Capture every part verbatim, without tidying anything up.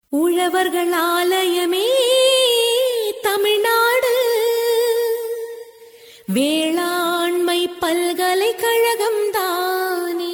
உழவர்கள் ஆலயமே தமிழ்நாடு வேளாண்மை பல்கலைக்கழகம் தானே.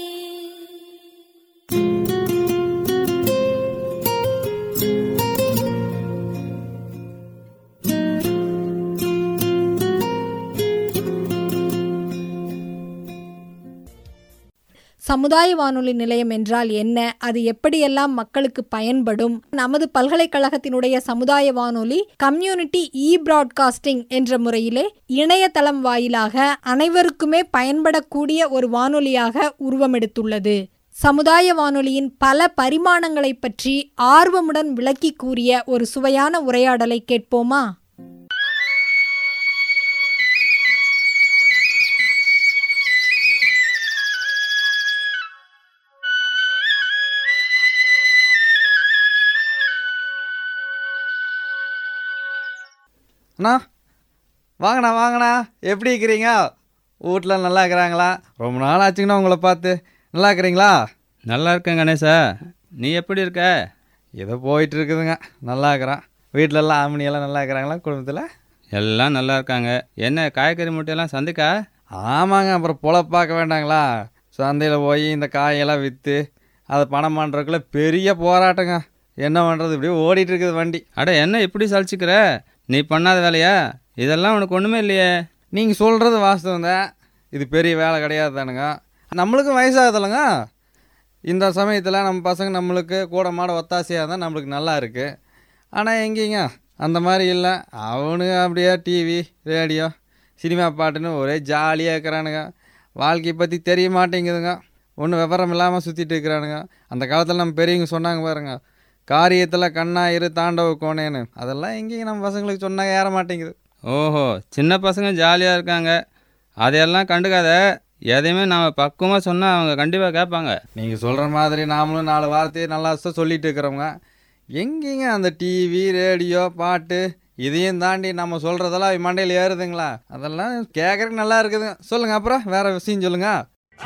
சமுதாய வானொலி நிலையம் என்றால் என்ன, அது எப்படியெல்லாம் மக்களுக்கு பயன்படும்? நமது பல்கலைக்கழகத்தினுடைய சமுதாய வானொலி கம்யூனிட்டி இ பிராட்காஸ்டிங் என்ற முறையிலே இணையதளம் வாயிலாக அனைவருக்குமே பயன்படக்கூடிய ஒரு வானொலியாக உருவமெடுத்துள்ளது. சமுதாய வானொலியின் பல பரிமாணங்களை பற்றி ஆர்வமுடன் விளக்கி கூறிய ஒரு சுவையான உரையாடலை கேட்போமா? அண்ணா வாங்கண்ணா வாங்கண்ணா, எப்படி இருக்கிறீங்க? வீட்டில் நல்லா இருக்கிறாங்களா? ரொம்ப நாள் ஆச்சுங்கண்ணா உங்களை பார்த்து. நல்லா இருக்கிறீங்களா? நல்லா இருக்கேன் கணேசா, நீ எப்படி இருக்க? ஏதோ போயிட்டு இருக்குதுங்க, நல்லா இருக்கிறான். வீட்டிலெல்லாம் ஆமணியெல்லாம் நல்லா இருக்கிறாங்களா? குடும்பத்தில் எல்லாம் நல்லா இருக்காங்க. என்ன காய்கறி மூட்டையெல்லாம் சந்தைக்கா? ஆமாங்க, அப்புறம் பொழப்பாக்க வேண்டாங்களா? சந்தையில் போய் இந்த காயெல்லாம் விற்று அதை பணம் பண்ணுறதுக்குள்ள பெரிய போராட்டங்க. என்ன பண்ணுறது, இப்படியே ஓடிட்டு இருக்குது வண்டி. அட என்ன இப்படி சலிச்சுக்கிற? நீ பண்ணாத வேலையா? இதெல்லாம் உனக்கு ஒன்றுமே இல்லையே. நீங்கள் சொல்கிறது வாஸ்தவம் தான், இது பெரிய வேலை கிடையாது தானுங்க. நம்மளுக்கும் வயசாகுதில்லைங்க. இந்த சமயத்தில் நம்ம பசங்க நம்மளுக்கு கூட மாட ஒத்தாசையாக இருந்தால் நம்மளுக்கு நல்லா இருக்குது. ஆனால் எங்கேங்க அந்த மாதிரி இல்லை. அவனுங்க அப்படியே டிவி ரேடியோ சினிமா பாட்டுன்னு ஒரே ஜாலியாக இருக்கிறானுங்க. வாழ்க்கையை பற்றி தெரிய மாட்டேங்குதுங்க. ஒன்றும் விவரம் இல்லாமல் சுற்றிட்டு இருக்கிறானுங்க. அந்த காலத்தில் நம்ம பெரியவங்க சொன்னாங்க பாருங்க, காரியத்தில் கண்ணாயிரு தாண்டவ கோணேன்னு. அதெல்லாம் எங்கேயும் நம்ம பசங்களுக்கு சொன்னாங்க ஏற மாட்டேங்குது. ஓஹோ, சின்ன பசங்க ஜாலியாக இருக்காங்க, அதையெல்லாம் கண்டுக்காத. எதையுமே நாம் பக்குவமாக சொன்னால் அவங்க கண்டிப்பாக கேட்பாங்க. நீங்கள் சொல்கிற மாதிரி நாமளும் நாலு வார்த்தையை நல்லா சொல்லிட்டு இருக்கிறவங்க. எங்கேங்க அந்த டிவி ரேடியோ பாட்டு இதையும் தாண்டி நம்ம சொல்கிறதெல்லாம் மண்டையில் ஏறுதுங்களா? அதெல்லாம் கேட்குறதுக்கு நல்லா இருக்குதுங்க. சொல்லுங்கள், அப்புறம் வேறு விஷயம் சொல்லுங்கள்.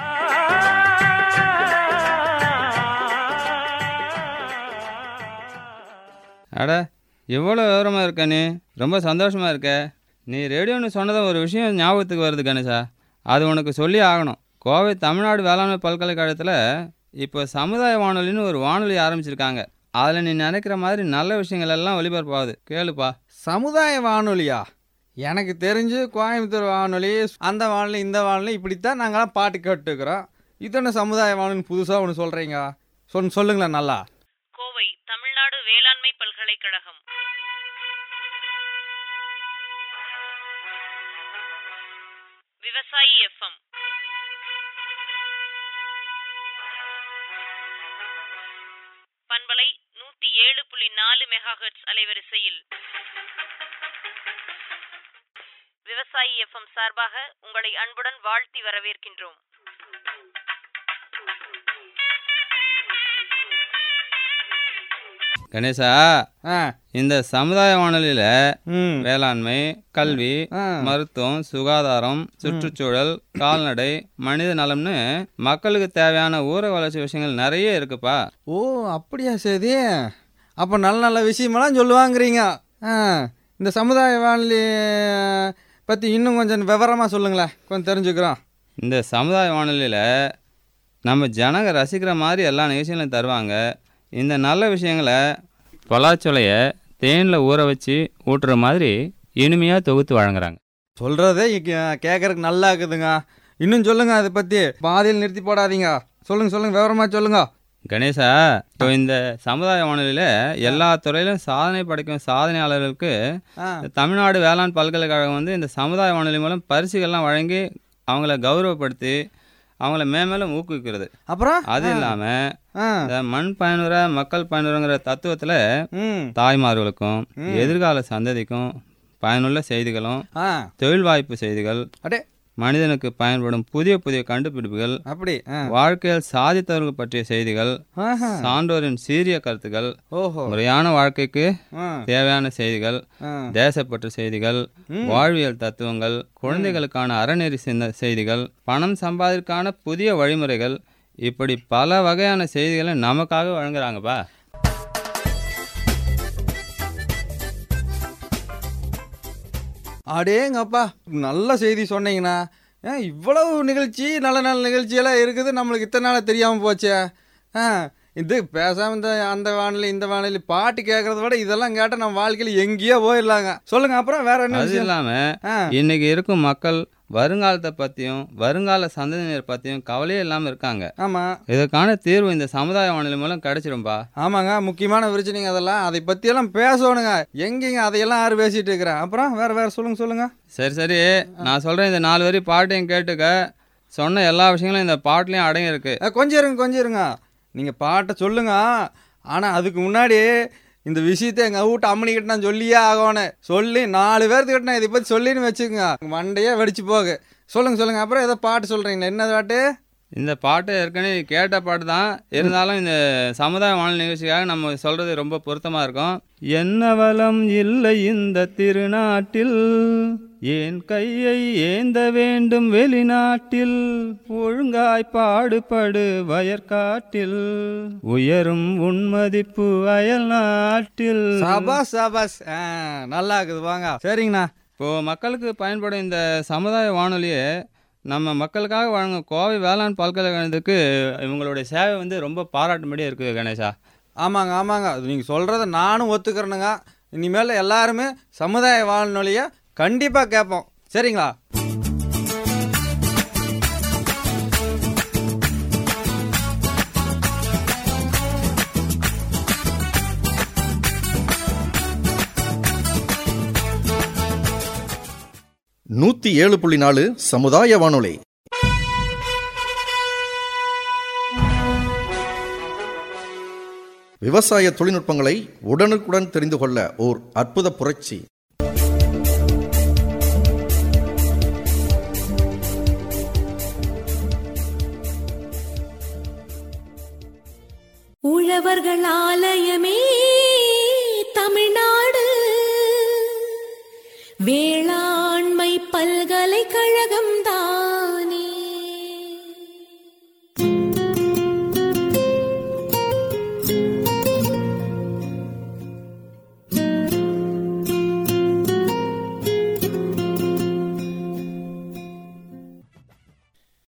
அட எவ்வளோ விவரமாக இருக்க நீ, ரொம்ப சந்தோஷமாக இருக்க. நீ ரேடியோன்னு சொன்னதும் ஒரு விஷயம் ஞாபகத்துக்கு வருது கணேசா, அது உனக்கு சொல்லி ஆகணும். கோவை தமிழ்நாடு வேளாண்மை பல்கலைக்கழகத்தில் இப்போ சமுதாய வானொலின்னு ஒரு வானொலி ஆரம்பிச்சிருக்காங்க. அதில் நீ நினைக்கிற மாதிரி நல்ல விஷயங்கள் எல்லாம் ஒளிபரப்பாகுது, கேளுப்பா. சமுதாய வானொலியா? எனக்கு தெரிஞ்சு கோயம்புத்தூர் வானொலி, அந்த வானொலி இந்த வானொலி இப்படித்தான் நாங்களாம் பாட்டு கேட்டுக்கிறோம். இதொன்று சமுதாய வானொலி புதுசாக ஒன்று சொல்கிறீங்க, சொல் சொல்லுங்களேன் நல்லா. கோவை தமிழ்நாடு வேளாண்மை பல்கலைக்கழகம் விவசாயி எஃப்எம் பண்பலை நூற்றி ஏழு புள்ளி நாலு மெகாஹெர்ட்ஸ் அலைவரிசையில் விவசாயி எஃப்எம் சார்பாக உங்களை அன்புடன் வாழ்த்தி வரவேற்கின்றோம். கணேசா, இந்த சமுதாய வானொலியில் வேளாண்மை, கல்வி, மருத்துவம், சுகாதாரம், சுற்றுச்சூழல், கால்நடை, மனித நலம்னு மக்களுக்கு தேவையான ஊர வளர்ச்சி விஷயங்கள் நிறைய இருக்குப்பா. ஓ அப்படியா? சரி, அப்போ நல்ல நல்ல விஷயமெல்லாம் சொல்லுவாங்கிறீங்க. இந்த சமுதாய வானொலி பற்றி இன்னும் கொஞ்சம் விவரமாக சொல்லுங்களேன், கொஞ்சம் தெரிஞ்சுக்கிறோம். இந்த சமுதாய வானொலியில் நம்ம ஜனங்க ரசிக்கிற மாதிரி எல்லா நிகழ்ச்சிகளையும் தருவாங்க. இந்த நல்ல விஷயங்களை பலாச்சொலையை தேனில் ஊற வச்சு ஊட்டுற மாதிரி இனிமையாக தொகுத்து வழங்குறாங்க. சொல்கிறதே கேட்குறதுக்கு நல்லா இருக்குதுங்க. இன்னும் சொல்லுங்கள், அதை பற்றி பாதியில் நிறுத்தி போடாதீங்க. சொல்லுங்கள் சொல்லுங்கள், விவரமாக சொல்லுங்க. கணேசா, இப்போ இந்த சமுதாய வானொலியில் எல்லா துறையிலும் சாதனை படைக்கும் சாதனையாளர்களுக்கு தமிழ்நாடு வேளாண் பல்கலைக்கழகம் வந்து இந்த சமுதாய வானொலி மூலம் பரிசுகள்லாம் வழங்கி அவங்கள கௌரவப்படுத்தி அவங்கள மேமேலும் ஊக்குவிக்கிறது. அப்புறம் அது இல்லாமல் இந்த மண் பயனுற மக்கள் பயனுறங்கிற தத்துவத்தில் தாய்மார்களுக்கும் எதிர்கால சந்ததிக்கும் பயனுள்ள செய்திகளும், தொழில் வாய்ப்பு செய்திகள், மனிதனுக்கு பயன்படும் புதிய புதிய கண்டுபிடிப்புகள், அப்படி வாழ்க்கையில் சாதித்தவர்கள் பற்றிய செய்திகள், சான்றோரின் சீரிய கருத்துக்கள், முறையான வாழ்க்கைக்கு தேவையான செய்திகள், தேசப்பற்ற செய்திகள், வாழ்வியல் தத்துவங்கள், குழந்தைகளுக்கான அறநெறி செய்திகள், பணம் சம்பாதிற்கான புதிய வழிமுறைகள், இப்படி பல வகையான செய்திகளை நமக்காக வழங்குறாங்கப்பா. அடேங்கப்பா, நல்ல செய்தி சொன்னீங்கண்ணா. ஏன் இவ்வளவு நிகழ்ச்சி, நல்ல நல்ல நிகழ்ச்சியெல்லாம் இருக்குது, நம்மளுக்கு இத்தனை நாளாக தெரியாமல் போச்சே. ஆ இது பேசாமல் இந்த அந்த வானிலை இந்த வானிலை பாட்டு கேட்கறத விட இதெல்லாம் கேட்டால் நம்ம வாழ்க்கையில் எங்கேயோ போயிடலாங்க. சொல்லுங்க, அப்புறம் வேற என்ன? அது இல்லாமல் இன்னைக்கு இருக்கும் மக்கள் வருங்காலத்தை பற்றியும் வருங்கால சந்ததியினர் பற்றியும் கவலையே இல்லாமல் இருக்காங்க. ஆமாம், இதுக்கான தீர்வு இந்த சமுதாய வானொலி மூலம் கிடைச்சிரும்பா. ஆமாங்க, முக்கியமான பிரச்சனைங்க அதெல்லாம். அதை பற்றியெல்லாம் பேசணுங்க. எங்கேங்க அதையெல்லாம் யாரும் பேசிகிட்டு இருக்கிறேன். அப்புறம் வேறு வேறு சொல்லுங்கள் சொல்லுங்கள். சரி சரி, நான் சொல்கிறேன், இந்த நாலு வரி பாட்டையும் கேட்டுக்க. சொன்ன எல்லா விஷயங்களும் இந்த பாட்டுலேயும் அடங்கி இருக்கு. கொஞ்சம் இருங்க கொஞ்சம் இருங்க, நீங்கள் பாட்டை சொல்லுங்க. ஆனால் அதுக்கு முன்னாடி இந்த விஷயத்தை எங்கள் வீட்டு அம்மனிக்கிட்ட நான் சொல்லியே ஆகணும். சொல்லி நாலு பேர்த்துக்கிட்ட நான் இதை பற்றி சொல்லின்னு வச்சுக்கோங்க, மண்டையே வெடிச்சு போகு. சொல்லுங்கள் சொல்லுங்கள். அப்புறம் ஏதோ பாட்டு சொல்கிறீங்களா? என்ன பாட்டு? இந்த பாட்டு ஏற்கனவே கேட்ட பாட்டு தான், இருந்தாலும் இந்த சமுதாய வானொலி நிகழ்ச்சிக்காக நம்ம சொல்கிறது ரொம்ப பொருத்தமாக இருக்கும். என்ன வளம் இல்லை இந்த திருநாட்டில், ஏன் கையை ஏந்த வேண்டும் வெளிநாட்டில், ஒழுங்காய் பாடுபடு வயற்காட்டில், உயரும் உன்மதிப்பு அயல் நாட்டில். சபாஸ் சபாஸ், நல்லா இருக்குது. வாங்க, சரிங்கண்ணா. இப்போது மக்களுக்கு பயன்படும் இந்த சமுதாய வானொலியை நம்ம மக்களுக்காக வழங்கும் கோவை வேளாண் பல்கலைக்கழகத்துக்கு இவங்களுடைய சேவை வந்து ரொம்ப பாராட்டும்படியாக இருக்குது கணேஷா. ஆமாங்க ஆமாங்க, அது நீங்கள் சொல்கிறத நானும் ஒத்துக்கிறேனுங்க. இனிமேல் எல்லாருமே சமுதாய வானொலியை கண்டிப்பாக கேட்போம். சரிங்களா? நூத்தி ஏழு புள்ளி நாலு சமுதாய வானொலி. விவசாய தொழில்நுட்பங்களை உடனுக்குடன் தெரிந்து கொள்ள ஓர் அற்புத புரட்சி. உழவர்கள் ஆலயமே தமிழ்நாடு, வேளாண்மை பல்கலைக்கழகம் தான்.